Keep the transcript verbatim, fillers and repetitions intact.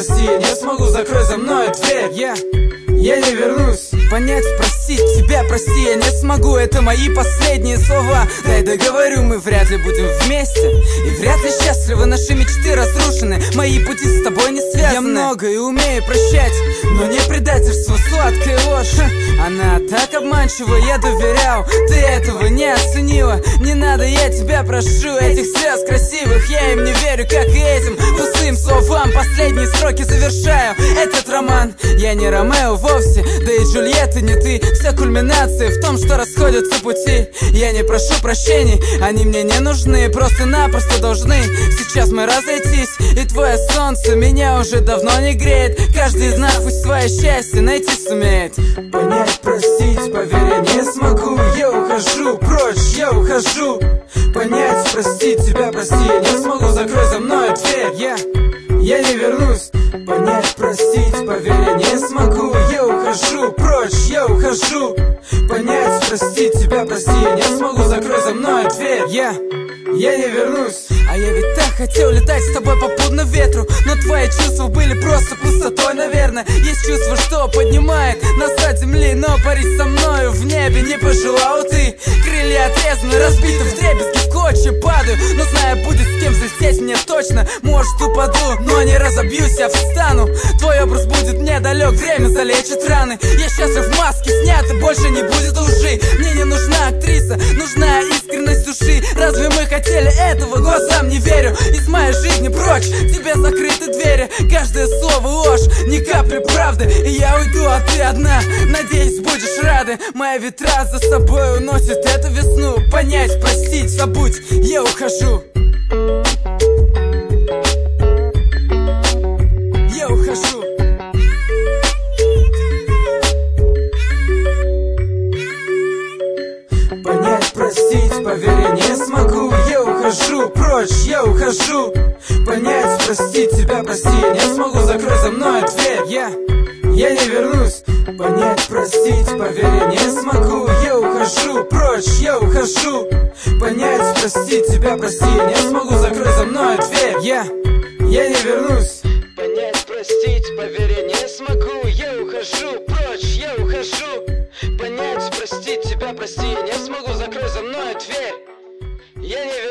прости, я не смогу, закрой за мной дверь. Я, я не вернусь. Понять, простить тебя, прости, я не смогу. Это мои последние слова. Дай договорю, мы вряд ли будем вместе и вряд ли счастливы. Наши мечты разрушены, мои пути с тобой не связаны. Я многое умею прощать, но не предательство, сладкая ложь. Она так обманчива, я доверял, ты этого не оценила. Не надо, я тебя прошу, этих слез красивых я им не верю, как и этим пустым словам. Последние строки завершаю этот роман. Я не Ромео вовсе, да и Джульетта не ты. Вся кульминация в том, что расходятся пути. Я не прошу прощений, они мне не нужны, просто-напросто должны сейчас мы разойтись. И твое солнце меня уже давно не греет. Каждый из нас пусть свое счастье найти сумеет. Понять, простить, поверь, я не смогу. Я ухожу прочь, я ухожу. Понять, простить тебя, прости, я не смогу, закрой за мной дверь. Я, я не вернусь. Понять, простить, поверь, я не смогу. Я ухожу прочь, я ухожу. Понять, простить тебя, прости, я не смогу, закрой за мной дверь. Я, я не вернусь. А я ведь так хотел летать с тобой попутно ветру, но твои чувства были просто пустотой, наверное. Есть чувство, что поднимает нас от земли, но парить со мною в небе не пожелал ты. Крылья отрезаны, разбиты вдребезги, в клочья падаю, но знаю, будет с кем взлететь мне точно. Может, упаду, но не разобьюсь, я встану. Твой образ будет мне далек, время залечит раны. Я счастлив в маске, снято, больше не будет лжи. Мне не нужна актриса, нужна искренность души. Разве мы хотели этого? Глазам не верю. Из моей жизни прочь, тебе закрыты двери. Каждое слово ложь, ни капли правды. И я уйду, а ты одна, надеюсь, будешь рада. Моя ветра за собой уносит эту весну. Понять, простить, забудь, я ухожу. Я ухожу. Понять, простить, поверь, я не смогу. Я ухожу прочь, я ухожу. Понять, простить тебя, прости, я не смогу, закрой за мной дверь. Я, я не вернусь. Понять, простить, поверь, я не смогу. Я ухожу прочь, я ухожу. Понять, простить тебя, прости, я не смогу, закрой за мной дверь. Я, я не вернусь. Понять, простить, поверь, я не смогу. Я ухожу прочь, я ухожу. Понять, простить тебя, прости, я не смогу, закрой за мной дверь. Я не вернусь.